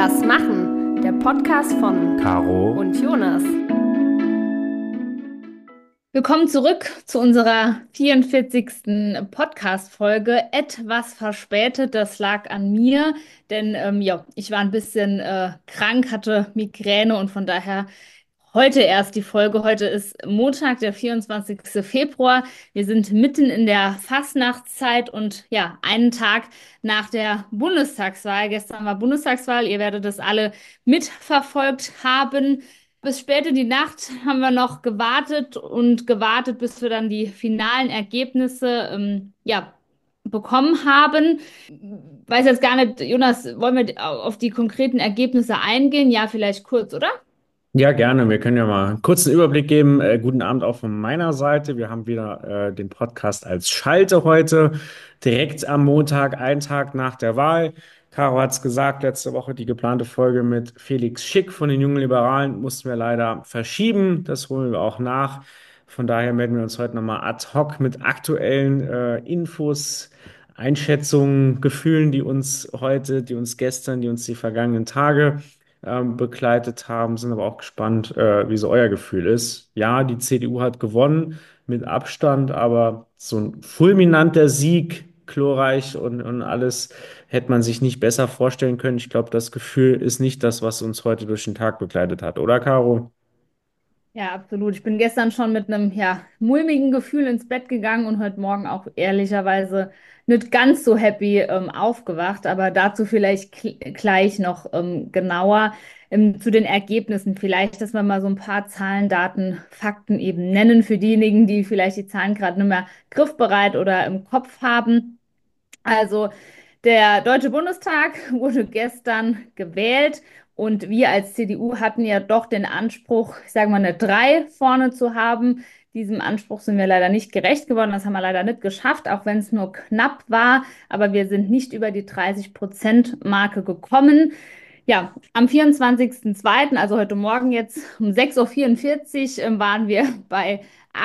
Was machen? Der Podcast von Caro. und Jonas. Willkommen zurück zu unserer 44. Podcast-Folge. Etwas verspätet, das lag an mir, denn ja, ich war ein bisschen krank, hatte Migräne und von daher heute erst die Folge. Heute ist Montag, der 24. Februar. Wir sind mitten in der Fastnachtszeit und ja, einen Tag nach der Bundestagswahl. Gestern war Bundestagswahl. Ihr werdet es alle mitverfolgt haben. Bis spät in die Nacht haben wir noch gewartet und gewartet, bis wir dann die finalen Ergebnisse ja, bekommen haben. Weiß jetzt gar nicht, Jonas, wollen wir auf die konkreten Ergebnisse eingehen? Ja, vielleicht kurz, oder? Ja, gerne. Wir können ja mal einen kurzen Überblick geben. Guten Abend auch von meiner Seite. Wir haben wieder den Podcast als Schalte heute, direkt am Montag, einen Tag nach der Wahl. Caro hat es gesagt, letzte Woche die geplante Folge mit Felix Schick von den Jungen Liberalen mussten wir leider verschieben. Das holen wir auch nach. Von daher melden wir uns heute nochmal ad hoc mit aktuellen Infos, Einschätzungen, Gefühlen, die uns heute, die uns gestern, die uns die vergangenen Tage begleitet haben, sind aber auch gespannt, wie so euer Gefühl ist. Ja, die CDU hat gewonnen mit Abstand, aber so ein fulminanter Sieg, glorreich und alles hätte man sich nicht besser vorstellen können. Ich glaube, das Gefühl ist nicht das, was uns heute durch den Tag begleitet hat, oder Caro? Ja, absolut. Ich bin gestern schon mit einem ja, mulmigen Gefühl ins Bett gegangen und heute Morgen auch ehrlicherweise nicht ganz so happy aufgewacht, aber dazu vielleicht gleich noch genauer zu den Ergebnissen. Vielleicht, dass wir mal so ein paar Zahlen, Daten, Fakten eben nennen für diejenigen, die vielleicht die Zahlen gerade nicht mehr griffbereit oder im Kopf haben. Also der Deutsche Bundestag wurde gestern gewählt und wir als CDU hatten ja doch den Anspruch, ich sage mal, eine 3 vorne zu haben. Diesem Anspruch sind wir leider nicht gerecht geworden. Das haben wir leider nicht geschafft, auch wenn es nur knapp war. Aber wir sind nicht über die 30%-Marke gekommen. Ja, am 24.02., also heute Morgen jetzt um 6:44 Uhr, waren wir bei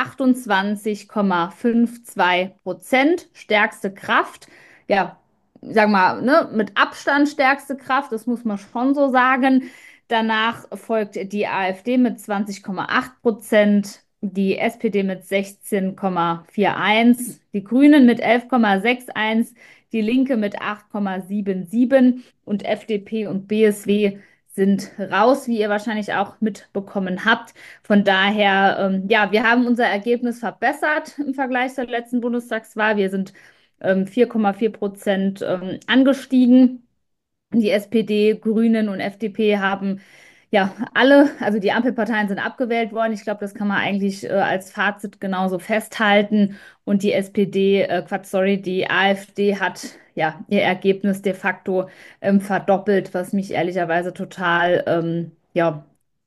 28,52%. Stärkste Kraft. Ja, sag mal, ne, mit Abstand stärkste Kraft, das muss man schon so sagen. Danach folgt die AfD mit 20,8%, die SPD mit 16,41%, die Grünen mit 11,61%, die Linke mit 8,77% und FDP und BSW sind raus, wie ihr wahrscheinlich auch mitbekommen habt. Von daher, ja, wir haben unser Ergebnis verbessert im Vergleich zur letzten Bundestagswahl. Wir sind 4,4% angestiegen. Die SPD, Grünen und FDP haben ja alle, also die Ampelparteien sind abgewählt worden. Ich glaube, das kann man eigentlich als Fazit genauso festhalten. Und die SPD, Quatsch, sorry, die AfD hat ja ihr Ergebnis de facto verdoppelt, was mich ehrlicherweise total ja,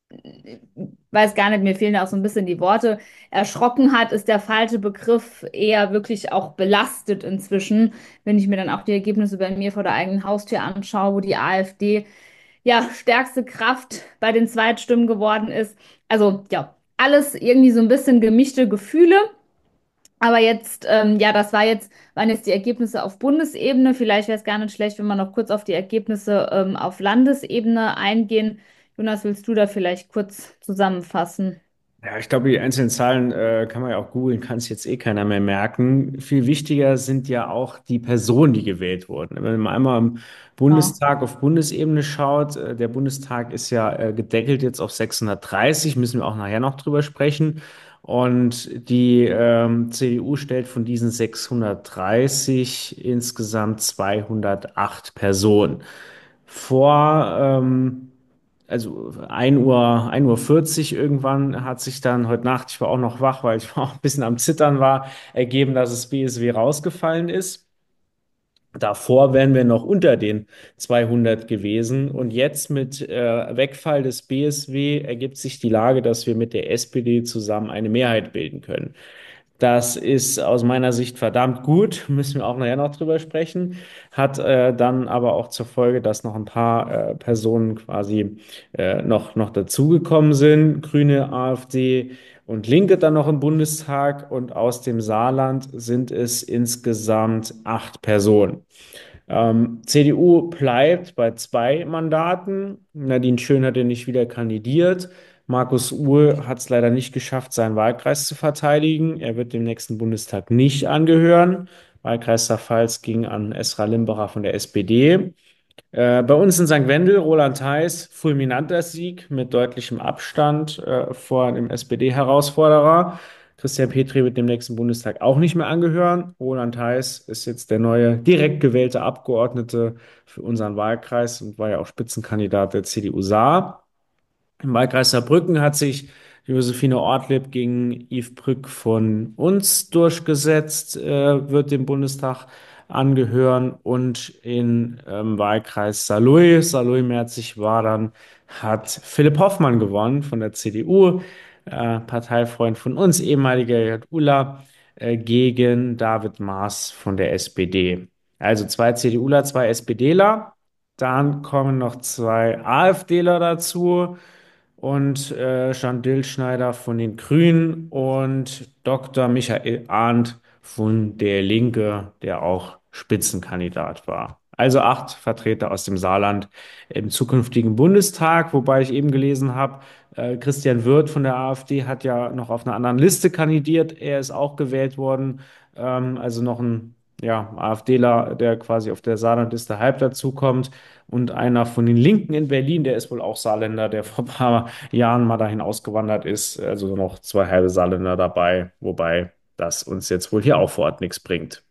weiß gar nicht, mir fehlen da auch so ein bisschen die Worte. Erschrocken hat, ist der falsche Begriff, eher wirklich auch belastet inzwischen, wenn ich mir dann auch die Ergebnisse bei mir vor der eigenen Haustür anschaue, wo die AfD ja stärkste Kraft bei den Zweitstimmen geworden ist. Also ja, alles irgendwie so ein bisschen gemischte Gefühle. Aber jetzt, ja, waren jetzt die Ergebnisse auf Bundesebene. Vielleicht wäre es gar nicht schlecht, wenn wir noch kurz auf die Ergebnisse auf Landesebene eingehen. Jonas, willst du da vielleicht kurz zusammenfassen? Ja, ich glaube, die einzelnen Zahlen kann man ja auch googeln, kann es jetzt eh keiner mehr merken. Viel wichtiger sind ja auch die Personen, die gewählt wurden. Wenn man einmal im Genau. Bundestag auf Bundesebene schaut, der Bundestag ist ja gedeckelt jetzt auf 630, müssen wir auch nachher noch drüber sprechen. Und die CDU stellt von diesen 630 insgesamt 208 Personen. Vor also 1 Uhr 40 irgendwann hat sich dann heute Nacht, ich war auch noch wach, weil ich auch ein bisschen am Zittern war, ergeben, dass das BSW rausgefallen ist. Davor wären wir noch unter den 200 gewesen. Und jetzt mit Wegfall des BSW ergibt sich die Lage, dass wir mit der SPD zusammen eine Mehrheit bilden können. Das ist aus meiner Sicht verdammt gut, müssen wir auch nachher noch drüber sprechen. Hat dann aber auch zur Folge, dass noch ein paar Personen quasi noch dazugekommen sind. Grüne, AfD und Linke dann noch im Bundestag. Und aus dem Saarland sind es insgesamt 8 Personen. CDU bleibt bei 2 Mandaten. Nadine Schön hat ja nicht wieder kandidiert. Markus Uhl hat es leider nicht geschafft, seinen Wahlkreis zu verteidigen. Er wird dem nächsten Bundestag nicht angehören. Wahlkreis Pfalz ging an Esra Limbacher von der SPD. Bei uns in St. Wendel, Roland Heiß, fulminanter Sieg mit deutlichem Abstand vor dem SPD-Herausforderer. Christian Petri wird dem nächsten Bundestag auch nicht mehr angehören. Roland Heiß ist jetzt der neue direkt gewählte Abgeordnete für unseren Wahlkreis und war ja auch Spitzenkandidat der CDU Saar. Im Wahlkreis Saarbrücken hat sich Josephine Ortlieb gegen Yves Brück von uns durchgesetzt, wird dem Bundestag angehören. Und in Wahlkreis Saarlouis-Merzig-Wadern hat Philipp Hoffmann gewonnen von der CDU, Parteifreund von uns, ehemaliger JUler, gegen David Maas von der SPD. Also 2 CDUler, 2 SPDler. Dann kommen noch 2 AfDler dazu und Jean Dillschneider von den Grünen und Dr. Michael Arndt von der Linke, der auch Spitzenkandidat war. Also 8 Vertreter aus dem Saarland im zukünftigen Bundestag, wobei ich eben gelesen habe, Christian Wirth von der AfD hat ja noch auf einer anderen Liste kandidiert. Er ist auch gewählt worden. Also noch ein AfDler, der quasi auf der Saarlandliste halb dazukommt. Und einer von den Linken in Berlin, der ist wohl auch Saarländer, der vor ein paar Jahren mal dahin ausgewandert ist. Also noch 2 halbe Saarländer dabei, wobei das uns jetzt wohl hier auch vor Ort nichts bringt.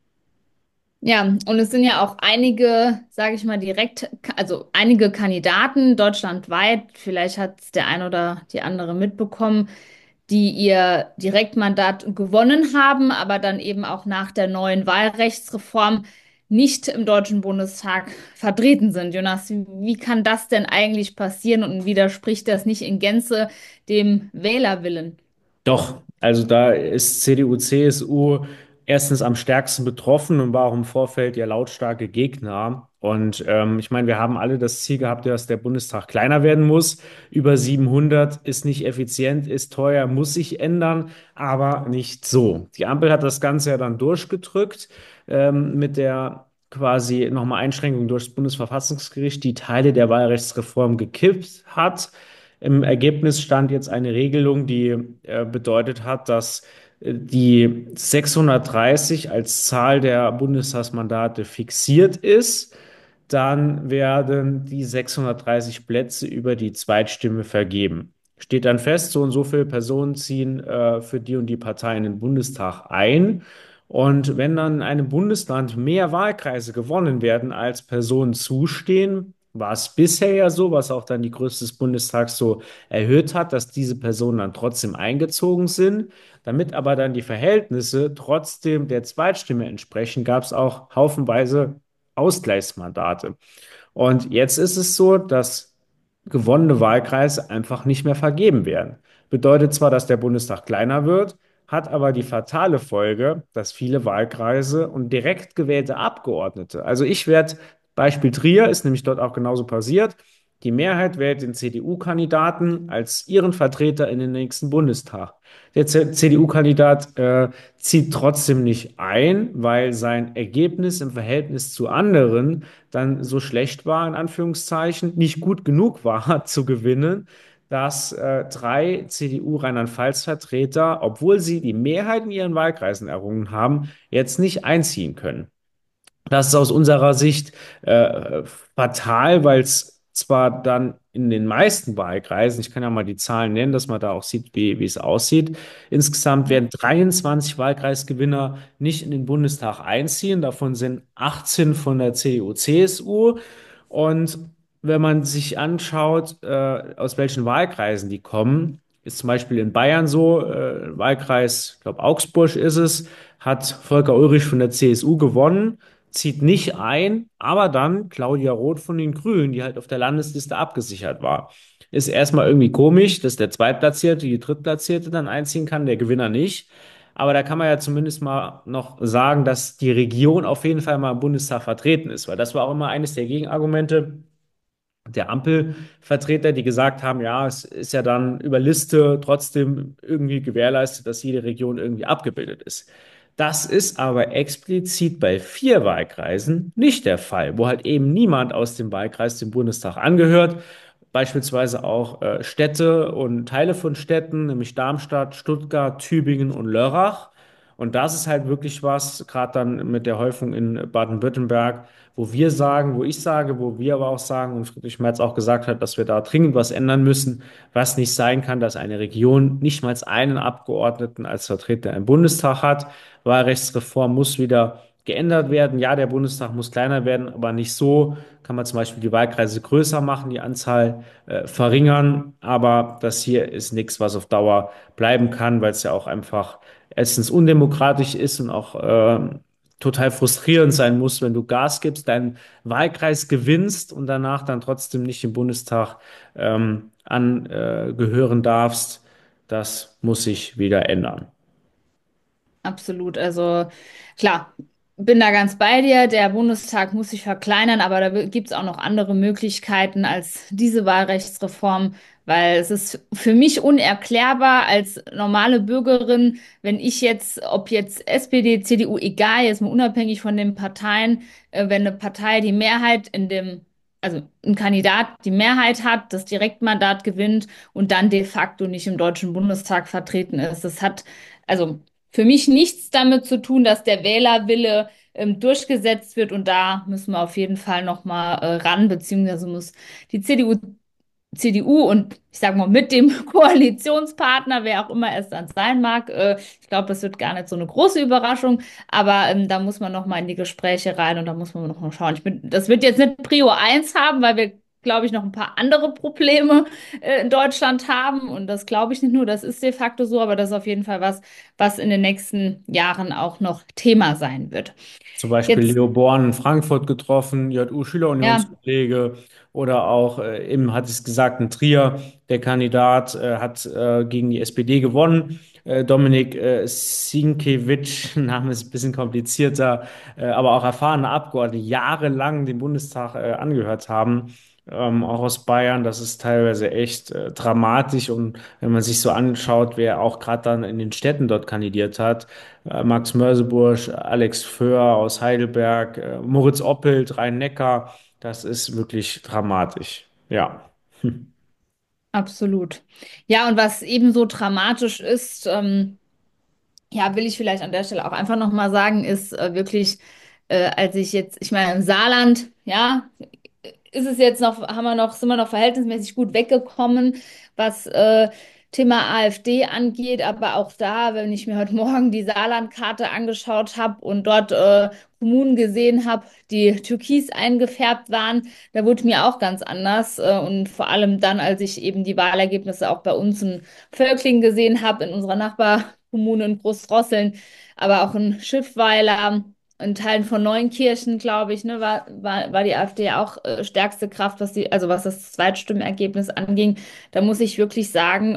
Ja, und es sind ja auch einige, sage ich mal, also einige Kandidaten deutschlandweit, vielleicht hat es der ein oder die andere mitbekommen, die ihr Direktmandat gewonnen haben, aber dann eben auch nach der neuen Wahlrechtsreform nicht im Deutschen Bundestag vertreten sind. Jonas, wie kann das denn eigentlich passieren und widerspricht das nicht in Gänze dem Wählerwillen? Doch, also da ist CDU, CSU erstens am stärksten betroffen und war auch im Vorfeld ja lautstarke Gegner. Und ich meine, wir haben alle das Ziel gehabt, dass der Bundestag kleiner werden muss. Über 700 ist nicht effizient, ist teuer, muss sich ändern, aber nicht so. Die Ampel hat das Ganze ja dann durchgedrückt mit der quasi nochmal Einschränkung durchs Bundesverfassungsgericht, die Teile der Wahlrechtsreform gekippt hat. Im Ergebnis stand jetzt eine Regelung, die bedeutet hat, dass die 630 als Zahl der Bundestagsmandate fixiert ist. Dann werden die 630 Plätze über die Zweitstimme vergeben. Steht dann fest, so und so viele Personen ziehen für die und die Partei in den Bundestag ein. Und wenn dann in einem Bundesland mehr Wahlkreise gewonnen werden, als Personen zustehen, war es bisher ja so, was auch dann die Größe des Bundestags so erhöht hat, dass diese Personen dann trotzdem eingezogen sind. Damit aber dann die Verhältnisse trotzdem der Zweitstimme entsprechen, gab es auch haufenweise Ausgleichsmandate. Und jetzt ist es so, dass gewonnene Wahlkreise einfach nicht mehr vergeben werden. Bedeutet zwar, dass der Bundestag kleiner wird, hat aber die fatale Folge, dass viele Wahlkreise und direkt gewählte Abgeordnete, also ich werde, Beispiel Trier ist nämlich dort auch genauso passiert, die Mehrheit wählt den CDU-Kandidaten als ihren Vertreter in den nächsten Bundestag. Der CDU-Kandidat zieht trotzdem nicht ein, weil sein Ergebnis im Verhältnis zu anderen dann so schlecht war, in Anführungszeichen, nicht gut genug war zu gewinnen, dass 3 CDU Rheinland-Pfalz-Vertreter, obwohl sie die Mehrheit in ihren Wahlkreisen errungen haben, jetzt nicht einziehen können. Das ist aus unserer Sicht fatal, weil es zwar dann in den meisten Wahlkreisen, ich kann ja mal die Zahlen nennen, dass man da auch sieht, wie es aussieht. Insgesamt werden 23 Wahlkreisgewinner nicht in den Bundestag einziehen. Davon sind 18 von der CDU, CSU. Und wenn man sich anschaut, aus welchen Wahlkreisen die kommen, ist zum Beispiel in Bayern so, Wahlkreis, ich glaube Augsburg ist es, hat Volker Ulrich von der CSU gewonnen, zieht nicht ein, aber dann Claudia Roth von den Grünen, die halt auf der Landesliste abgesichert war. Ist erstmal irgendwie komisch, dass der Zweitplatzierte, die Drittplatzierte dann einziehen kann, der Gewinner nicht. Aber da kann man ja zumindest mal noch sagen, dass die Region auf jeden Fall mal im Bundestag vertreten ist, weil das war auch immer eines der Gegenargumente der Ampelvertreter, die gesagt haben, ja, es ist ja dann über Liste trotzdem irgendwie gewährleistet, dass jede Region irgendwie abgebildet ist. Das ist aber explizit bei 4 Wahlkreisen nicht der Fall, wo halt eben niemand aus dem Wahlkreis dem Bundestag angehört. Beispielsweise auch Städte und Teile von Städten, nämlich Darmstadt, Stuttgart, Tübingen und Lörrach. Und das ist halt wirklich was, gerade dann mit der Häufung in Baden-Württemberg, wo wir sagen, wo ich sage, wo wir aber auch sagen und Friedrich Merz auch gesagt hat, dass wir da dringend was ändern müssen, was nicht sein kann, dass eine Region nicht mal einen Abgeordneten als Vertreter im Bundestag hat. Wahlrechtsreform muss wieder geändert werden. Ja, der Bundestag muss kleiner werden, aber nicht so. Kann man zum Beispiel die Wahlkreise größer machen, die Anzahl verringern. Aber das hier ist nichts, was auf Dauer bleiben kann, weil es ja auch einfach erstens undemokratisch ist und auch total frustrierend sein muss, wenn du Gas gibst, deinen Wahlkreis gewinnst und danach dann trotzdem nicht im Bundestag angehören darfst. Das muss sich wieder ändern. Absolut. Also klar, bin da ganz bei dir. Der Bundestag muss sich verkleinern, aber da gibt es auch noch andere Möglichkeiten als diese Wahlrechtsreform, weil es ist für mich unerklärbar als normale Bürgerin, wenn ich jetzt, ob jetzt SPD, CDU, egal, jetzt mal unabhängig von den Parteien, wenn eine Partei die Mehrheit in dem, also ein Kandidat die Mehrheit hat, das Direktmandat gewinnt und dann de facto nicht im Deutschen Bundestag vertreten ist. Das hat also für mich nichts damit zu tun, dass der Wählerwille durchgesetzt wird und da müssen wir auf jeden Fall noch mal ran, beziehungsweise muss die CDU und ich sage mal mit dem Koalitionspartner, wer auch immer es dann sein mag, ich glaube, das wird gar nicht so eine große Überraschung, aber da muss man noch mal in die Gespräche rein und da muss man noch mal schauen. Das wird jetzt nicht Prio 1 haben, weil wir glaube ich, noch ein paar andere Probleme in Deutschland haben. Und das glaube ich nicht nur, das ist de facto so, aber das ist auf jeden Fall was, was in den nächsten Jahren auch noch Thema sein wird. Zum Beispiel Jetzt, Leo Born in Frankfurt getroffen, ja, JU-Schülerunionskollege, oder auch eben hat es gesagt, in Trier, der Kandidat hat gegen die SPD gewonnen. Dominik Sienkiewicz, Name ist ein bisschen komplizierter, aber auch erfahrene Abgeordnete, die jahrelang den Bundestag angehört haben, auch aus Bayern. Das ist teilweise echt dramatisch. Und wenn man sich so anschaut, wer auch gerade dann in den Städten dort kandidiert hat, Max Mörseburg, Alex Föhr aus Heidelberg, Moritz Oppelt, Rhein-Neckar. Das ist wirklich dramatisch. Ja. absolut. Ja, und was ebenso dramatisch ist, ja, will ich vielleicht an der Stelle auch einfach nochmal sagen, ist wirklich, als ich jetzt, ich meine, im Saarland, ja, ist es jetzt noch, sind wir noch verhältnismäßig gut weggekommen, was Thema AfD angeht. Aber auch da, wenn ich mir heute Morgen die Saarlandkarte angeschaut habe und dort Kommunen gesehen habe, die türkis eingefärbt waren, da wurde mir auch ganz anders. Und vor allem dann, als ich eben die Wahlergebnisse auch bei uns in Völklingen gesehen habe, in unserer Nachbarkommune in Großrosseln, aber auch in Schiffweiler. In Teilen von Neunkirchen, glaube ich, ne, war die AfD auch stärkste Kraft, also was das Zweitstimmenergebnis anging. Da muss ich wirklich sagen,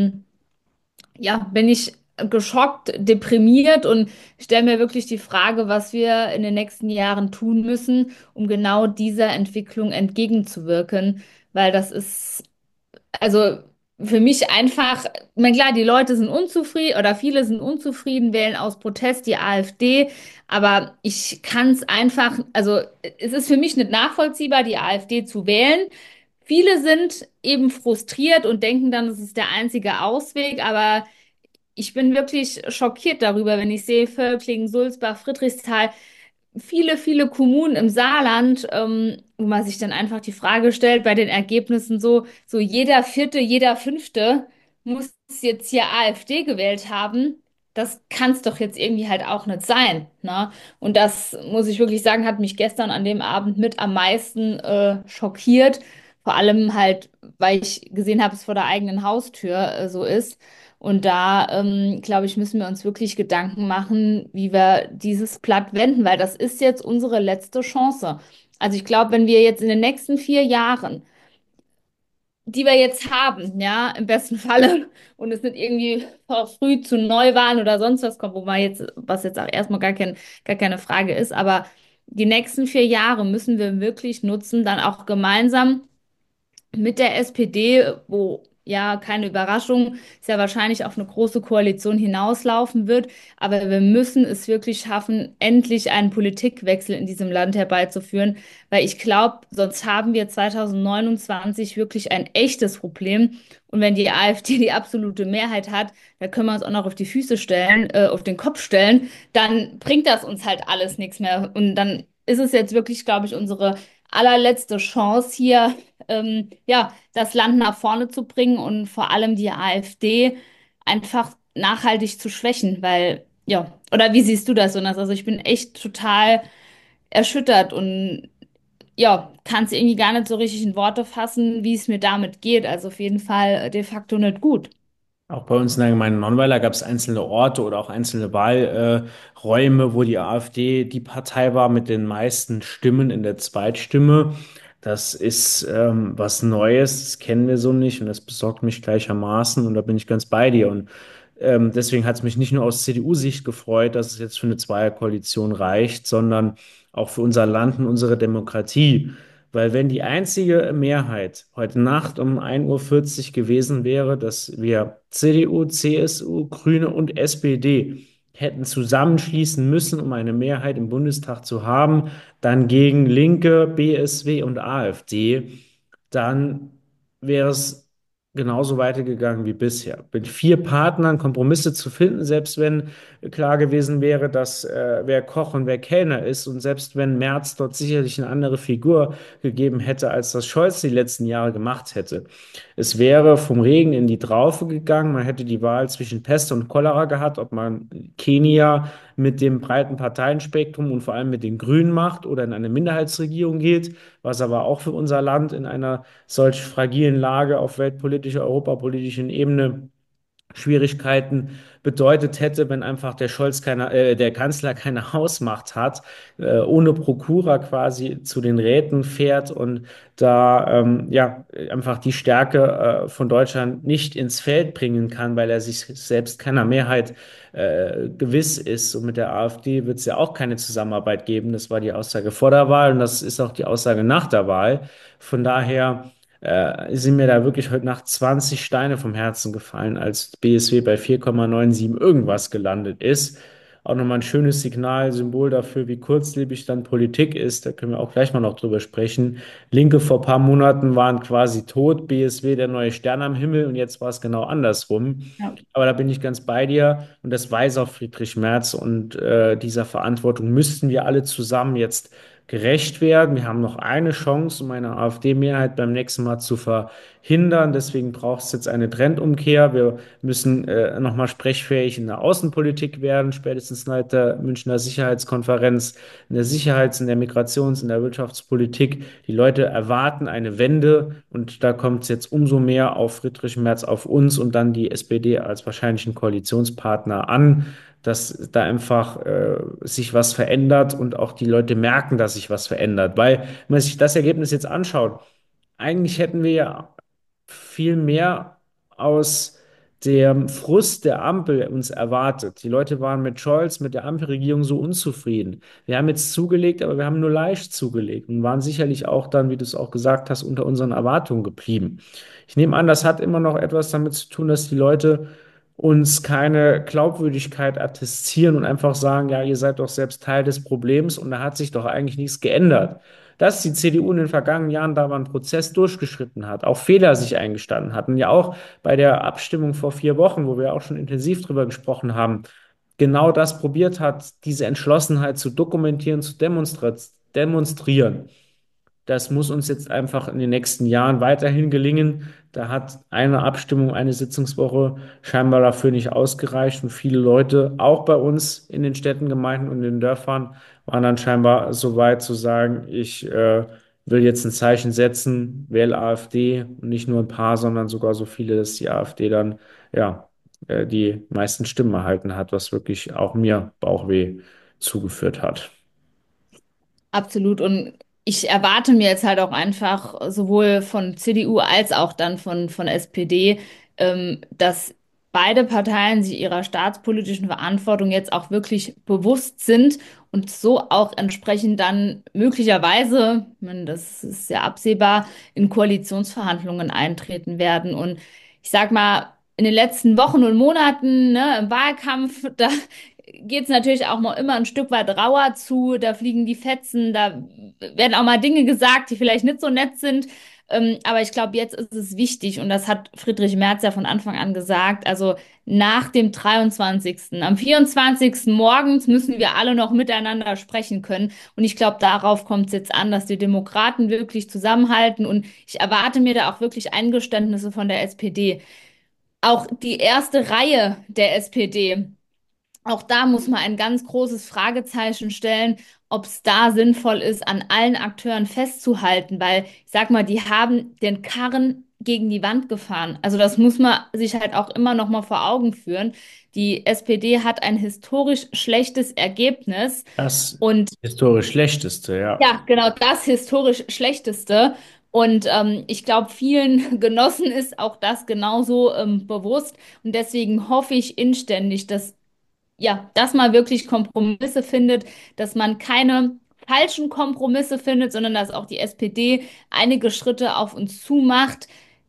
ja, bin ich geschockt, deprimiert und stelle mir wirklich die Frage, was wir in den nächsten Jahren tun müssen, um genau dieser Entwicklung entgegenzuwirken, weil das ist also für mich einfach, ich meine, klar, die Leute sind unzufrieden oder viele sind unzufrieden, wählen aus Protest die AfD, aber ich kann es einfach, also es ist für mich nicht nachvollziehbar, die AfD zu wählen. Viele sind eben frustriert und denken dann, es ist der einzige Ausweg, aber ich bin wirklich schockiert darüber, wenn ich sehe, Völklingen, Sulzbach, Friedrichsthal, viele Kommunen im Saarland, wo man sich dann einfach die Frage stellt bei den Ergebnissen so jeder Vierte, jeder Fünfte muss jetzt hier AfD gewählt haben. Das kann es doch jetzt irgendwie halt auch nicht sein, ne? Und das muss ich wirklich sagen, hat mich gestern an dem Abend mit am meisten schockiert. Vor allem halt, weil ich gesehen habe, es vor der eigenen Haustür so ist. Und da, glaube ich, müssen wir uns wirklich Gedanken machen, wie wir dieses Blatt wenden, weil das ist jetzt unsere letzte Chance. Also ich glaube, wenn wir jetzt in den nächsten 4 Jahren, die wir jetzt haben, ja, im besten Falle, und es nicht irgendwie verfrüht zu Neuwahlen oder sonst was kommt, was jetzt auch erstmal gar keine Frage ist, aber die nächsten 4 Jahre müssen wir wirklich nutzen, dann auch gemeinsam mit der SPD, wo ja keine Überraschung, es ja wahrscheinlich auf eine große Koalition hinauslaufen wird. Aber wir müssen es wirklich schaffen, endlich einen Politikwechsel in diesem Land herbeizuführen, weil ich glaube, sonst haben wir 2029 wirklich ein echtes Problem. Und wenn die AfD die absolute Mehrheit hat, da können wir uns auch noch auf die Füße stellen, auf den Kopf stellen, dann bringt das uns halt alles nichts mehr. Und dann ist es jetzt wirklich, glaube ich, unsere allerletzte Chance hier, ja, das Land nach vorne zu bringen und vor allem die AfD einfach nachhaltig zu schwächen, weil, ja, oder wie siehst du das, Jonas? Also ich bin echt total erschüttert und ja, kann es irgendwie gar nicht so richtig in Worte fassen, wie es mir damit geht. Also auf jeden Fall de facto nicht gut. Auch bei uns in der Gemeinde Nonnweiler gab es einzelne Orte oder auch einzelne Wahlräume, wo die AfD die Partei war mit den meisten Stimmen in der Zweitstimme. Das ist was Neues, das kennen wir so nicht und das besorgt mich gleichermaßen und da bin ich ganz bei dir. Und deswegen hat es mich nicht nur aus CDU-Sicht gefreut, dass es jetzt für eine Zweierkoalition reicht, sondern auch für unser Land und unsere Demokratie. Weil wenn die einzige Mehrheit heute Nacht um 1:40 Uhr gewesen wäre, dass wir CDU, CSU, Grüne und SPD hätten zusammenschließen müssen, um eine Mehrheit im Bundestag zu haben, dann gegen Linke, BSW und AfD, dann wäre es genauso weitergegangen wie bisher. Mit vier Partnern Kompromisse zu finden, selbst wenn klar gewesen wäre, dass wer Koch und wer Kellner ist und selbst wenn Merz dort sicherlich eine andere Figur gegeben hätte, als das Scholz die letzten Jahre gemacht hätte. Es wäre vom Regen in die Traufe gegangen. Man hätte die Wahl zwischen Pest und Cholera gehabt, ob man Kenia mit dem breiten Parteienspektrum und vor allem mit den Grünen macht oder in eine Minderheitsregierung geht, was aber auch für unser Land in einer solch fragilen Lage auf weltpolitischer, europapolitischen Ebene Schwierigkeiten bedeutet hätte, wenn einfach der Kanzler keine Hausmacht hat, ohne Prokura quasi zu den Räten fährt und da ja einfach die Stärke von Deutschland nicht ins Feld bringen kann, weil er sich selbst keiner Mehrheit gewiss ist. Und mit der AfD wird es ja auch keine Zusammenarbeit geben. Das war die Aussage vor der Wahl und das ist auch die Aussage nach der Wahl. Von daher sind mir da wirklich heute Nacht 20 Steine vom Herzen gefallen, als BSW bei 4,97 irgendwas gelandet ist. Auch nochmal ein schönes Signal, Symbol dafür, wie kurzlebig dann Politik ist. Da können wir auch gleich mal noch drüber sprechen. Linke vor ein paar Monaten waren quasi tot, BSW der neue Stern am Himmel und jetzt war es genau andersrum. Ja. Aber da bin ich ganz bei dir und das weiß auch Friedrich Merz und dieser Verantwortung müssten wir alle zusammen jetzt gerecht werden. Wir haben noch eine Chance, um eine AfD-Mehrheit beim nächsten Mal zu verhindern. Deswegen braucht es jetzt eine Trendumkehr. Wir müssen nochmal sprechfähig in der Außenpolitik werden, spätestens seit der Münchner Sicherheitskonferenz, in der Sicherheits-, in der Migrations-, in der Wirtschaftspolitik. Die Leute erwarten eine Wende und da kommt es jetzt umso mehr auf Friedrich Merz, auf uns und dann die SPD als wahrscheinlichen Koalitionspartner an, dass da einfach sich was verändert und auch die Leute merken, dass sich was verändert. Weil, wenn man sich das Ergebnis jetzt anschaut, eigentlich hätten wir ja viel mehr aus dem Frust der Ampel uns erwartet. Die Leute waren mit Scholz, mit der Ampelregierung so unzufrieden. Wir haben jetzt zugelegt, aber wir haben nur leicht zugelegt und waren sicherlich auch dann, wie du es auch gesagt hast, unter unseren Erwartungen geblieben. Ich nehme an, das hat immer noch etwas damit zu tun, dass die Leute uns keine Glaubwürdigkeit attestieren und einfach sagen, ja, ihr seid doch selbst Teil des Problems und da hat sich doch eigentlich nichts geändert. Dass die CDU in den vergangenen Jahren da mal einen Prozess durchgeschritten hat, auch Fehler sich eingestanden hat und ja auch bei der Abstimmung vor 4 Wochen, wo wir auch schon intensiv drüber gesprochen haben, genau das probiert hat, diese Entschlossenheit zu dokumentieren, zu demonstrieren. Das muss uns jetzt einfach in den nächsten Jahren weiterhin gelingen. Da hat eine Abstimmung, eine Sitzungswoche scheinbar dafür nicht ausgereicht. Und viele Leute, auch bei uns in den Städten, Gemeinden und in den Dörfern, waren dann scheinbar so weit zu sagen, ich will jetzt ein Zeichen setzen, wähle AfD und nicht nur ein paar, sondern sogar so viele, dass die AfD dann ja die meisten Stimmen erhalten hat, was wirklich auch mir Bauchweh zugeführt hat. Absolut. Und ich erwarte mir jetzt halt auch einfach sowohl von CDU als auch dann von SPD, dass beide Parteien sich ihrer staatspolitischen Verantwortung jetzt auch wirklich bewusst sind und so auch entsprechend dann möglicherweise, ich meine, das ist ja absehbar, in Koalitionsverhandlungen eintreten werden. Und ich sag mal, in den letzten Wochen und Monaten, ne, im Wahlkampf, da geht es natürlich auch mal immer ein Stück weit rauer zu, da fliegen die Fetzen, da werden auch mal Dinge gesagt, die vielleicht nicht so nett sind. Aber ich glaube, jetzt ist es wichtig, und das hat Friedrich Merz ja von Anfang an gesagt, also nach dem 23. Am 24. morgens müssen wir alle noch miteinander sprechen können. Und ich glaube, darauf kommt es jetzt an, dass die Demokraten wirklich zusammenhalten. Und ich erwarte mir da auch wirklich Eingeständnisse von der SPD. Auch die erste Reihe der SPD. Auch da muss man ein ganz großes Fragezeichen stellen, ob es da sinnvoll ist, an allen Akteuren festzuhalten, weil ich sag mal, die haben den Karren gegen die Wand gefahren. Also das muss man sich halt auch immer noch mal vor Augen führen. Die SPD hat ein historisch schlechtes Ergebnis Das und historisch schlechteste, ja. ja, genau das historisch schlechteste. Und ich glaube, vielen Genossen ist auch das genauso bewusst. Und deswegen hoffe ich inständig, dass ja, dass man wirklich Kompromisse findet, dass man keine falschen Kompromisse findet, sondern dass auch die SPD einige Schritte auf uns zumacht,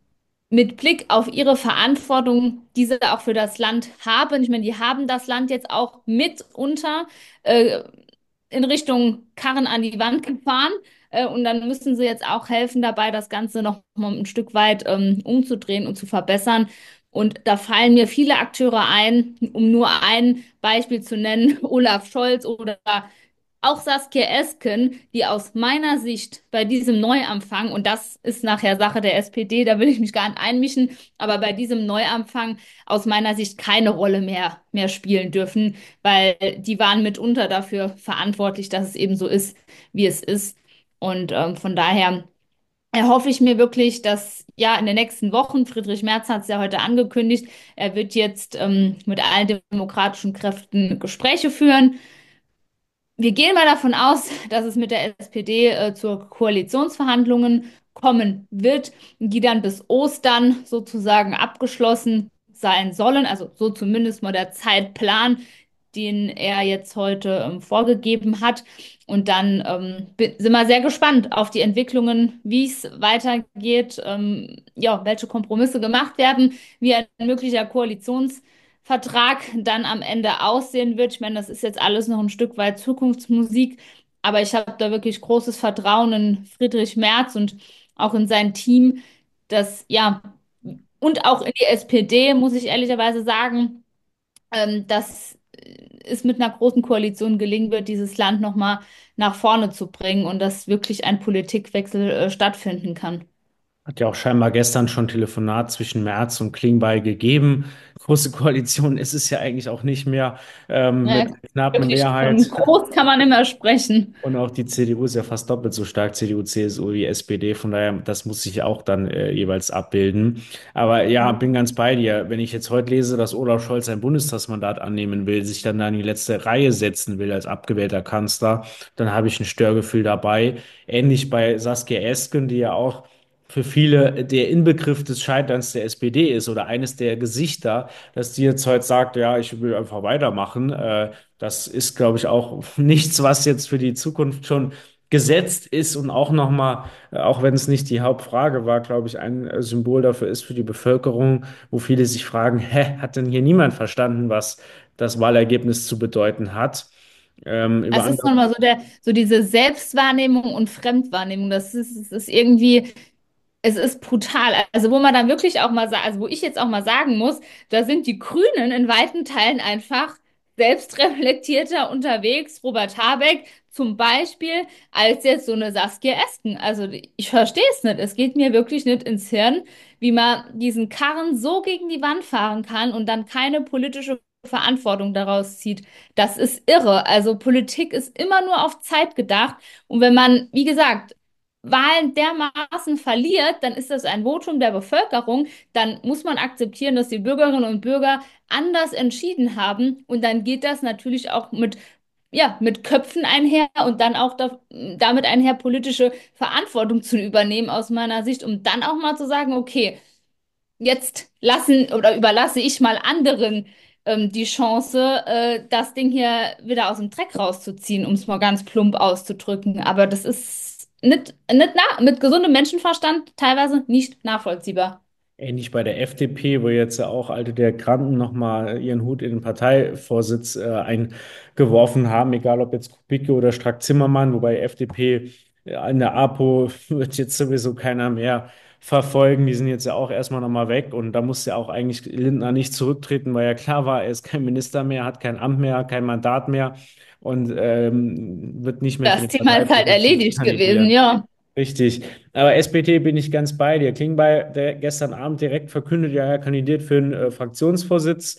mit Blick auf ihre Verantwortung, die sie auch für das Land haben. Ich meine, die haben das Land jetzt auch mitunter äh, in Richtung Karren an die Wand gefahren. Und dann müssen sie jetzt auch helfen dabei, das Ganze noch mal ein Stück weit umzudrehen und zu verbessern. Und da fallen mir viele Akteure ein, um nur ein Beispiel zu nennen, Olaf Scholz oder auch Saskia Esken, die aus meiner Sicht bei diesem Neuanfang, und das ist nachher Sache der SPD, da will ich mich gar nicht einmischen, aber bei diesem Neuanfang aus meiner Sicht keine Rolle mehr spielen dürfen, weil die waren mitunter dafür verantwortlich, dass es eben so ist, wie es ist. Und von daher erhoffe ich mir wirklich, dass ja in den nächsten Wochen, Friedrich Merz hat es ja heute angekündigt, er wird jetzt mit allen demokratischen Kräften Gespräche führen. Wir gehen mal davon aus, dass es mit der SPD zur Koalitionsverhandlungen kommen wird, die dann bis Ostern sozusagen abgeschlossen sein sollen. Also so zumindest mal der Zeitplan, den er jetzt heute vorgegeben hat. Und dann sind wir sehr gespannt auf die Entwicklungen, wie es weitergeht, ja, welche Kompromisse gemacht werden, wie ein möglicher Koalitionsvertrag dann am Ende aussehen wird. Ich meine, das ist jetzt alles noch ein Stück weit Zukunftsmusik, aber ich habe da wirklich großes Vertrauen in Friedrich Merz und auch in sein Team, das ja, und auch in die SPD, muss ich ehrlicherweise sagen, dass es mit einer großen Koalition gelingen wird, dieses Land nochmal nach vorne zu bringen und dass wirklich ein Politikwechsel stattfinden kann. Hat ja auch scheinbar gestern schon Telefonat zwischen Merz und Klingbeil gegeben. Große Koalition ist es ja eigentlich auch nicht mehr mit Ja, knappen wirklich von Mehrheit. groß kann man immer sprechen. Und auch die CDU ist ja fast doppelt so stark, CDU, CSU wie SPD. Von daher, das muss sich auch dann jeweils abbilden. Aber ja, bin ganz bei dir. Wenn ich jetzt heute lese, dass Olaf Scholz ein Bundestagsmandat annehmen will, sich dann da in die letzte Reihe setzen will als abgewählter Kanzler, dann habe ich ein Störgefühl dabei. Ähnlich bei Saskia Esken, die ja auch für viele der Inbegriff des Scheiterns der SPD ist oder eines der Gesichter, dass die jetzt heute sagt, ja, ich will einfach weitermachen. Das ist, glaube ich, auch nichts, was jetzt für die Zukunft schon gesetzt ist und auch nochmal, auch wenn es nicht die Hauptfrage war, glaube ich, ein Symbol dafür ist für die Bevölkerung, wo viele sich fragen, hä, hat denn hier niemand verstanden, was das Wahlergebnis zu bedeuten hat? Über Es ist andere nochmal so so diese Selbstwahrnehmung und Fremdwahrnehmung. Das ist irgendwie, es ist brutal. Also wo man dann wirklich auch mal sagt, also wo ich jetzt auch mal sagen muss, da sind die Grünen in weiten Teilen einfach selbstreflektierter unterwegs. Robert Habeck zum Beispiel als jetzt so eine Saskia Esken. Also ich verstehe es nicht. Es geht mir wirklich nicht ins Hirn, wie man diesen Karren so gegen die Wand fahren kann und dann keine politische Verantwortung daraus zieht. Das ist irre. Also Politik ist immer nur auf Zeit gedacht. Und wenn man, wie gesagt, Wahlen dermaßen verliert, dann ist das ein Votum der Bevölkerung. Dann muss man akzeptieren, dass die Bürgerinnen und Bürger anders entschieden haben. Und dann geht das natürlich auch ja, mit Köpfen einher und dann auch damit einher, politische Verantwortung zu übernehmen, aus meiner Sicht, um dann auch mal zu sagen, okay, jetzt lassen oder überlasse ich mal anderen die Chance, das Ding hier wieder aus dem Dreck rauszuziehen, um es mal ganz plump auszudrücken. Aber das ist mit gesundem Menschenverstand teilweise nicht nachvollziehbar. Ähnlich bei der FDP, wo jetzt ja auch alte der Granden nochmal ihren Hut in den Parteivorsitz eingeworfen haben, egal ob jetzt Kubicki oder Strack-Zimmermann, wobei FDP in der APO wird jetzt sowieso keiner mehr verfolgen. Die sind jetzt ja auch erstmal nochmal weg und da musste ja auch eigentlich Lindner nicht zurücktreten, weil ja klar war, er ist kein Minister mehr, hat kein Amt mehr, kein Mandat mehr und wird nicht mehr für Das den Thema ist halt Parteivorsitz erledigt gewesen, kandidieren. ja. Richtig. Aber SPD bin ich ganz bei dir. Klingbeil, der gestern Abend direkt verkündet, ja, er kandidiert für den Fraktionsvorsitz.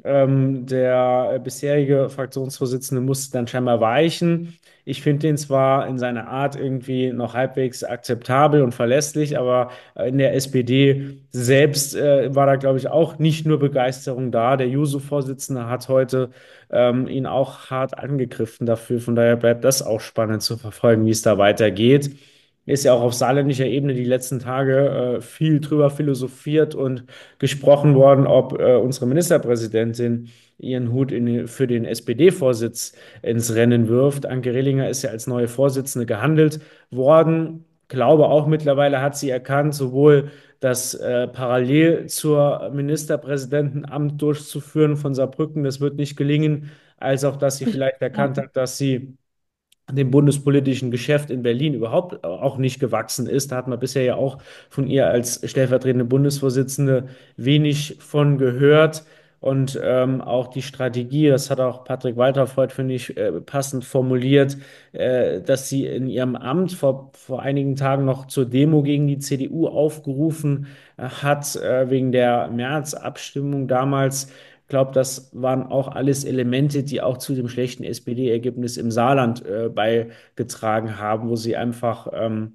Der bisherige Fraktionsvorsitzende musste dann scheinbar weichen. Ich finde den zwar in seiner Art irgendwie noch halbwegs akzeptabel und verlässlich, aber in der SPD selbst war da, glaube ich, auch nicht nur Begeisterung da. Der Juso-Vorsitzende hat heute ihn auch hart angegriffen dafür. Von daher bleibt das auch spannend zu verfolgen, wie es da weitergeht. Ist ja auch auf saarländischer Ebene die letzten Tage viel drüber philosophiert und gesprochen worden, ob unsere Ministerpräsidentin ihren Hut für den SPD-Vorsitz ins Rennen wirft. Anke Rehlinger ist ja als neue Vorsitzende gehandelt worden. Glaube auch mittlerweile hat sie erkannt, sowohl das parallel zur Ministerpräsidentenamt durchzuführen von Saarbrücken, das wird nicht gelingen, als auch, dass sie vielleicht erkannt hat, dass sie dem bundespolitischen Geschäft in Berlin überhaupt auch nicht gewachsen ist. Da hat man bisher ja auch von ihr als stellvertretende Bundesvorsitzende wenig von gehört. Und auch die Strategie, das hat auch Patrick Walterfreud, finde ich, passend formuliert, dass sie in ihrem Amt vor einigen Tagen noch zur Demo gegen die CDU aufgerufen hat, wegen der März-Abstimmung damals. Ich glaube, das waren auch alles Elemente, die auch zu dem schlechten SPD-Ergebnis im Saarland beigetragen haben, wo sie einfach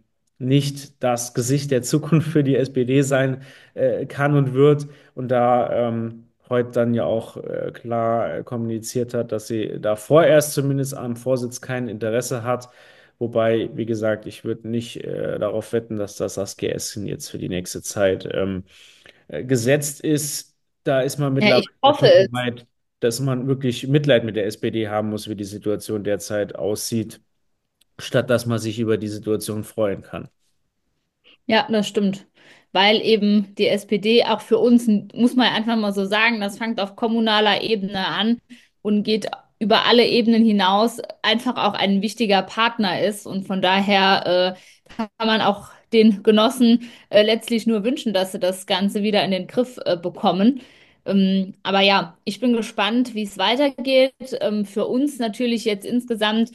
nicht das Gesicht der Zukunft für die SPD sein kann und wird. Und da heute dann ja auch klar kommuniziert hat, dass sie da vorerst zumindest am Vorsitz kein Interesse hat. Wobei, wie gesagt, ich würde nicht darauf wetten, dass das Saskia Esken jetzt für die nächste Zeit gesetzt ist. Da ist man Ja, ich mittlerweile hoffe schon so es. weit, dass man wirklich Mitleid mit der SPD haben muss, wie die Situation derzeit aussieht, statt dass man sich über die Situation freuen kann. Ja, das stimmt. Weil eben die SPD auch für uns, muss man einfach mal so sagen, das fängt auf kommunaler Ebene an und geht über alle Ebenen hinaus, einfach auch ein wichtiger Partner ist. Und von daher kann man auch den Genossen letztlich nur wünschen, dass sie das Ganze wieder in den Griff bekommen. Aber ja, ich bin gespannt, wie es weitergeht. Für uns natürlich jetzt insgesamt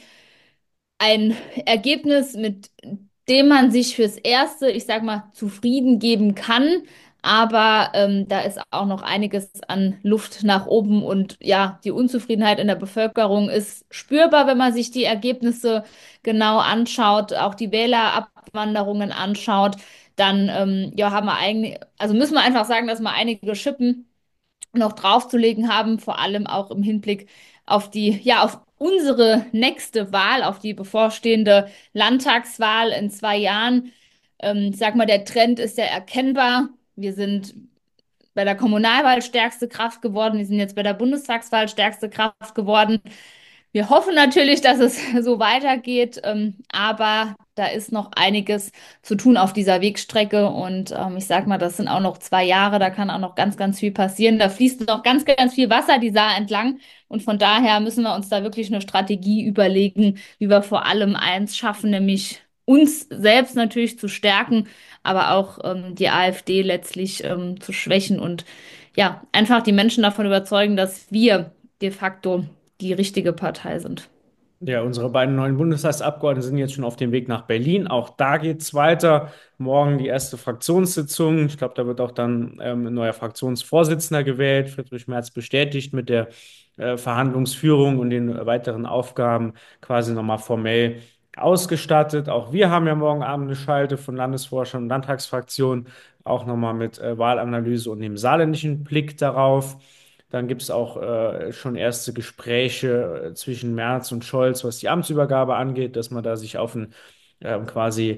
ein Ergebnis, mit dem man sich fürs Erste, ich sag mal, zufrieden geben kann. Aber da ist auch noch einiges an Luft nach oben und ja, die Unzufriedenheit in der Bevölkerung ist spürbar, wenn man sich die Ergebnisse genau anschaut, auch die Wählerabwanderungen anschaut. Dann ja, haben wir eigentlich, also müssen wir einfach sagen, dass wir einige Schippen noch draufzulegen haben, vor allem auch im Hinblick auf die, ja, auf unsere nächste Wahl, auf die bevorstehende Landtagswahl in 2 Jahren. Ich sag mal, der Trend ist ja erkennbar. Wir sind bei der Kommunalwahl stärkste Kraft geworden. Wir sind jetzt bei der Bundestagswahl stärkste Kraft geworden. Wir hoffen natürlich, dass es so weitergeht, aber da ist noch einiges zu tun auf dieser Wegstrecke. Und ich sag mal, das sind auch noch 2 Jahre, da kann auch noch ganz, ganz viel passieren. Da fließt noch ganz, ganz viel Wasser die Saar entlang. Und von daher müssen wir uns da wirklich eine Strategie überlegen, wie wir vor allem eins schaffen, nämlich uns selbst natürlich zu stärken, aber auch die AfD letztlich zu schwächen und ja, einfach die Menschen davon überzeugen, dass wir de facto die richtige Partei sind. Ja, unsere beiden neuen Bundestagsabgeordneten sind jetzt schon auf dem Weg nach Berlin. Auch da geht es weiter. Morgen die erste Fraktionssitzung. Ich glaube, da wird auch dann ein neuer Fraktionsvorsitzender gewählt. Friedrich Merz bestätigt mit der Verhandlungsführung und den weiteren Aufgaben quasi nochmal formell ausgestattet. Auch wir haben ja morgen Abend eine Schalte von Landesvorstand und Landtagsfraktion, auch nochmal mit Wahlanalyse und dem saarländischen Blick darauf. Dann gibt es auch schon erste Gespräche zwischen Merz und Scholz, was die Amtsübergabe angeht, dass man da sich auf ein quasi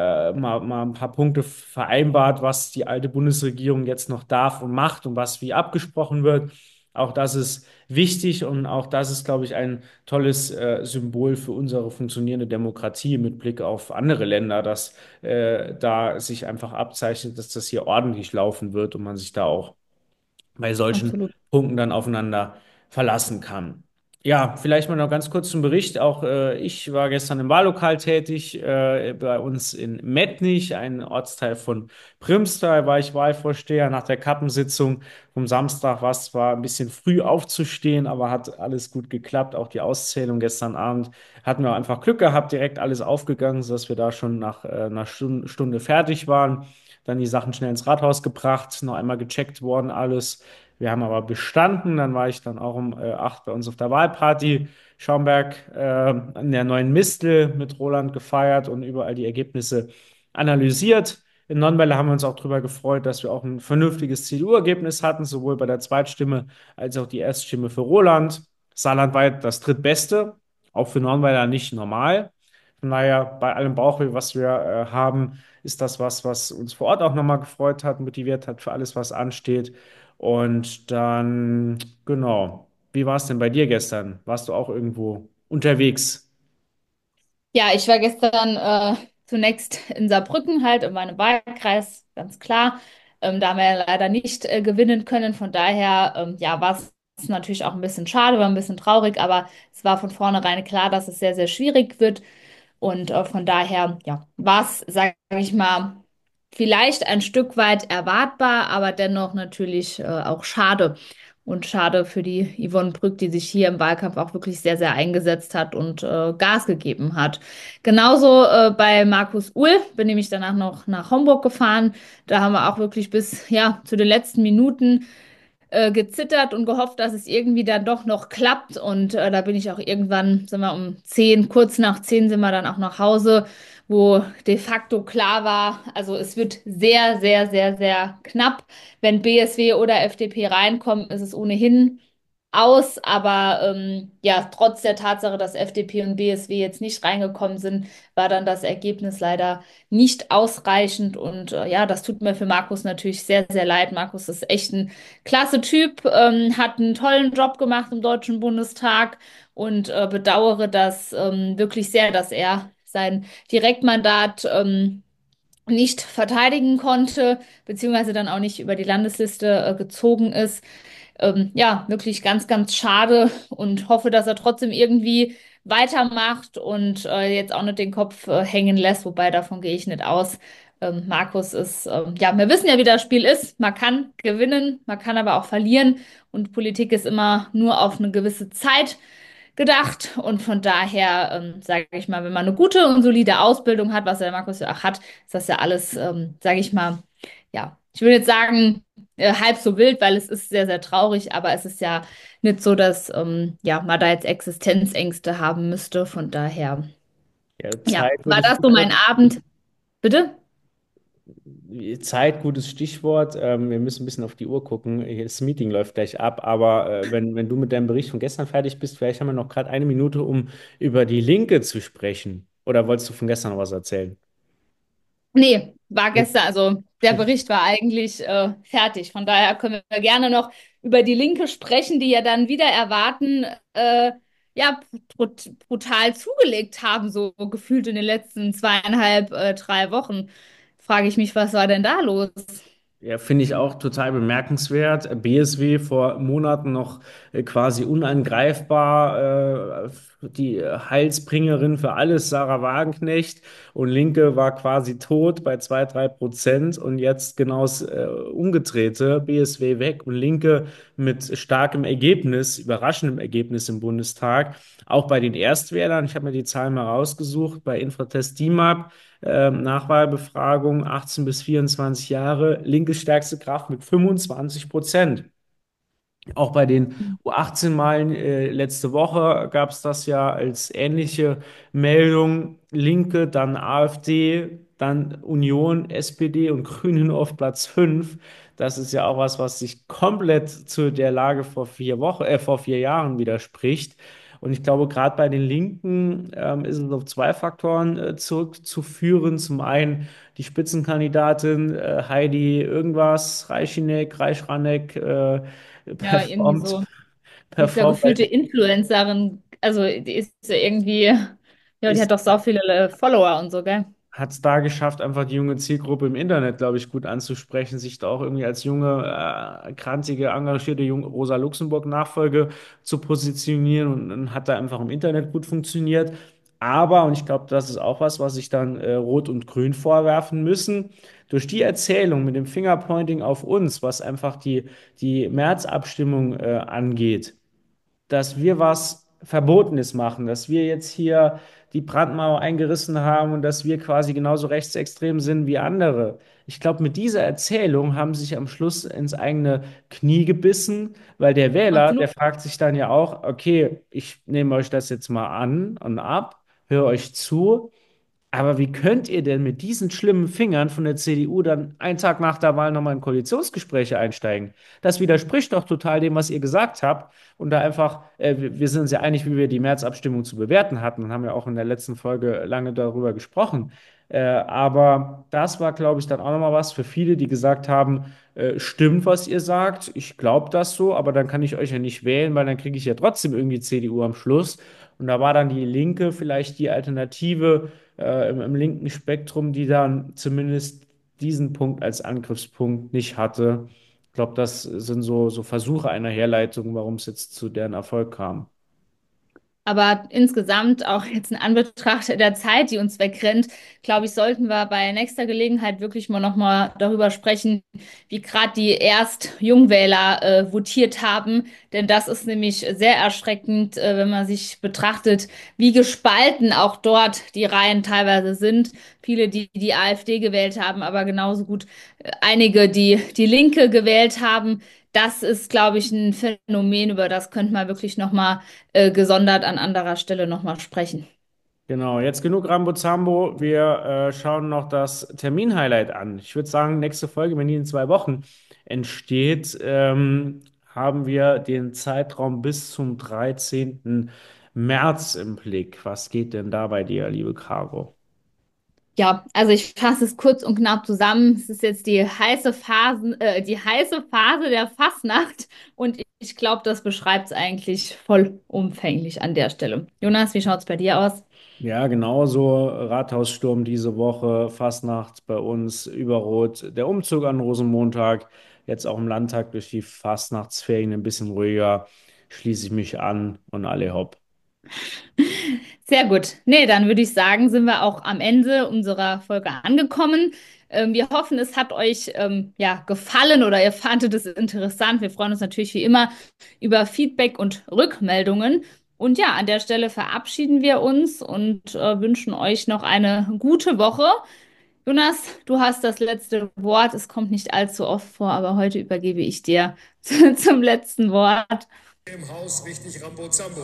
mal ein paar Punkte vereinbart, was die alte Bundesregierung jetzt noch darf und macht und was wie abgesprochen wird. Auch das ist wichtig und auch das ist, glaube ich, ein tolles Symbol für unsere funktionierende Demokratie mit Blick auf andere Länder, dass da sich einfach abzeichnet, dass das hier ordentlich laufen wird und man sich da auch bei solchen Absolut. Punkten dann aufeinander verlassen kann. Ja, vielleicht mal noch ganz kurz zum Bericht. Auch ich war gestern im Wahllokal tätig, bei uns in Mettnich, ein Ortsteil von Primstal, war ich Wahlvorsteher. Nach der Kappensitzung vom Samstag war es zwar ein bisschen früh aufzustehen, aber hat alles gut geklappt. Auch die Auszählung gestern Abend hatten wir einfach Glück gehabt, direkt alles aufgegangen, sodass wir da schon nach einer Stunde fertig waren. Dann die Sachen schnell ins Rathaus gebracht, noch einmal gecheckt worden, alles. Wir haben aber bestanden. Dann war ich dann auch um 8 bei uns auf der Wahlparty. Schaumberg an der neuen Mistel mit Roland gefeiert und überall die Ergebnisse analysiert. In Nonnwelle haben wir uns auch darüber gefreut, dass wir auch ein vernünftiges CDU-Ergebnis hatten, sowohl bei der Zweitstimme als auch die Erststimme für Roland. Saarlandweit das drittbeste, auch für Nonnweiler nicht normal. Von daher, bei allem Bauchweh, was wir haben, ist das was, was uns vor Ort auch nochmal gefreut hat, motiviert hat für alles, was ansteht. Und dann, genau, wie war es denn bei dir gestern? Warst du auch irgendwo unterwegs? Ja, ich war gestern zunächst in Saarbrücken halt in meinem Wahlkreis, ganz klar. Da haben wir ja leider nicht gewinnen können. Von daher, ja, war es natürlich auch ein bisschen schade, war ein bisschen traurig, aber es war von vornherein klar, dass es sehr, sehr schwierig wird. Und von daher, ja, war es, sage ich mal, vielleicht ein Stück weit erwartbar, aber dennoch natürlich auch schade. Und schade für die Yvonne Brück, die sich hier im Wahlkampf auch wirklich sehr, sehr eingesetzt hat und Gas gegeben hat. Genauso bei Markus Uhl bin nämlich danach noch nach Homburg gefahren. Da haben wir auch wirklich bis ja zu den letzten Minuten gezittert und gehofft, dass es irgendwie dann doch noch klappt. Und da bin ich auch irgendwann, sind wir um 10, kurz nach 10 sind wir dann auch nach Hause, wo de facto klar war, also es wird sehr, sehr, sehr, sehr knapp. Wenn BSW oder FDP reinkommen, ist es ohnehin aus, aber ja, trotz der Tatsache, dass FDP und BSW jetzt nicht reingekommen sind, war dann das Ergebnis leider nicht ausreichend und ja, das tut mir für Markus natürlich sehr, sehr leid. Markus ist echt ein klasse Typ, hat einen tollen Job gemacht im Deutschen Bundestag und bedauere das wirklich sehr, dass er sein Direktmandat nicht verteidigen konnte, beziehungsweise dann auch nicht über die Landesliste gezogen ist. Ja, wirklich ganz, ganz schade und hoffe, dass er trotzdem irgendwie weitermacht und jetzt auch nicht den Kopf hängen lässt, wobei davon gehe ich nicht aus. Markus ist, ja, wir wissen ja, wie das Spiel ist. Man kann gewinnen, man kann aber auch verlieren und Politik ist immer nur auf eine gewisse Zeit gedacht und von daher sage ich mal, wenn man eine gute und solide Ausbildung hat, was der Markus ja auch hat, ist das ja alles, sage ich mal, ja, ich würde jetzt sagen, halb so wild, weil es ist sehr, sehr traurig, aber es ist ja nicht so, dass ja, man da jetzt Existenzängste haben müsste. Von daher, Ja, ja, Zeit, war gutes das so mein Stichwort. Abend? Bitte? Zeit, gutes Stichwort. Wir müssen ein bisschen auf die Uhr gucken. Das Meeting läuft gleich ab, aber wenn du mit deinem Bericht von gestern fertig bist, vielleicht haben wir noch gerade eine Minute, um über die Linke zu sprechen. Oder wolltest du von gestern noch was erzählen? Nee, war gestern, also der Bericht war eigentlich fertig. Von daher können wir gerne noch über die Linke sprechen, die ja dann wieder erwarten, ja, brutal zugelegt haben, so gefühlt in den letzten 2,5, 3 Wochen. Frage ich mich, was war denn da los? Ja, finde ich auch total bemerkenswert. BSW vor Monaten noch quasi unangreifbar, die Heilsbringerin für alles, Sarah Wagenknecht. Und Linke war quasi tot bei 2, 3% und jetzt genau das Umgedrehte. BSW weg und Linke mit starkem Ergebnis, überraschendem Ergebnis im Bundestag. Auch bei den Erstwählern, ich habe mir die Zahlen mal rausgesucht, bei Infratest DIMAP Nachwahlbefragung 18 bis 24 Jahre, linke stärkste Kraft mit 25%. Auch bei den U18-Wahlen letzte Woche gab es das ja als ähnliche Meldung. Linke, dann AfD, dann Union, SPD und Grüne auf Platz 5. Das ist ja auch was, was sich komplett zu der Lage vor 4 Wochen, vor 4 Jahren widerspricht. Und ich glaube, gerade bei den Linken ist es auf zwei Faktoren zurückzuführen. Zum einen die Spitzenkandidatin Heidi irgendwas, Reichinek, Reichranek, Ja, irgendwie performt, so. Die ist ja performt gefühlte Influencerin. Also die ist ja irgendwie, ja, die ist hat doch so viele Follower und so, gell? hat es da geschafft, einfach die junge Zielgruppe im Internet, glaube ich, gut anzusprechen, sich da auch irgendwie als junge, krantige, engagierte junge Rosa Luxemburg-Nachfolge zu positionieren und hat da einfach im Internet gut funktioniert. Aber, und ich glaube, das ist auch was, was sich dann Rot und Grün vorwerfen müssen, durch die Erzählung mit dem Fingerpointing auf uns, was einfach die Märzabstimmung angeht, dass wir was Verbotenes machen, dass wir jetzt hier die Brandmauer eingerissen haben und dass wir quasi genauso rechtsextrem sind wie andere. Ich glaube, mit dieser Erzählung haben sie sich am Schluss ins eigene Knie gebissen, weil der Wähler, der Absolut. fragt sich dann ja auch, okay, ich nehme euch das jetzt mal an und ab, höre euch zu. Aber wie könnt ihr denn mit diesen schlimmen Fingern von der CDU dann einen Tag nach der Wahl nochmal in Koalitionsgespräche einsteigen? Das widerspricht doch total dem, was ihr gesagt habt. Und da einfach, wir sind uns ja einig, wie wir die Märzabstimmung zu bewerten hatten und haben ja auch in der letzten Folge lange darüber gesprochen. Aber das war, glaube ich, dann auch nochmal was für viele, die gesagt haben, stimmt, was ihr sagt, ich glaube das so, aber dann kann ich euch ja nicht wählen, weil dann kriege ich ja trotzdem irgendwie CDU am Schluss. Und da war dann die Linke vielleicht die Alternative im linken Spektrum, die dann zumindest diesen Punkt als Angriffspunkt nicht hatte. Ich glaube, das sind so Versuche einer Herleitung, warum es jetzt zu deren Erfolg kam. Aber insgesamt, auch jetzt in Anbetracht der Zeit, die uns wegrennt, glaube ich, sollten wir bei nächster Gelegenheit wirklich mal nochmal darüber sprechen, wie gerade die Erst-Jungwähler votiert haben. Denn das ist nämlich sehr erschreckend, wenn man sich betrachtet, wie gespalten auch dort die Reihen teilweise sind. Viele, die die AfD gewählt haben, aber genauso gut einige, die die Linke gewählt haben. Das ist, glaube ich, ein Phänomen, über das könnte man wirklich nochmal gesondert an anderer Stelle nochmal sprechen. Genau, jetzt genug Rambo Zambo. Wir schauen noch das Termin-Highlight an. Ich würde sagen, nächste Folge, wenn die in 2 Wochen entsteht, haben wir den Zeitraum bis zum 13. März im Blick. Was geht denn da bei dir, liebe Caro? Ja, also ich fasse es kurz und knapp zusammen. Es ist jetzt die heiße Phase der Fastnacht und ich glaube, das beschreibt es eigentlich vollumfänglich an der Stelle. Jonas, wie schaut es bei dir aus? Ja, genauso. Rathaussturm diese Woche, Fastnacht bei uns, Überrot, der Umzug an Rosenmontag, jetzt auch im Landtag durch die Fastnachtsferien ein bisschen ruhiger, schließe ich mich an und alle hopp. Sehr gut. Nee, dann würde ich sagen, sind wir auch am Ende unserer Folge angekommen. Wir hoffen, es hat euch ja, gefallen oder ihr fandet es interessant. Wir freuen uns natürlich wie immer über Feedback und Rückmeldungen. Und ja, an der Stelle verabschieden wir uns und wünschen euch noch eine gute Woche. Jonas, du hast das letzte Wort. Es kommt nicht allzu oft vor, aber heute übergebe ich dir zum letzten Wort. Im Haus richtig Rambo-Zambo.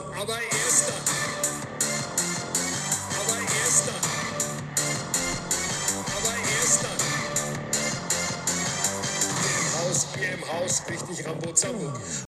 Aber erster. Hier im Haus richtig Rambo-Zambo.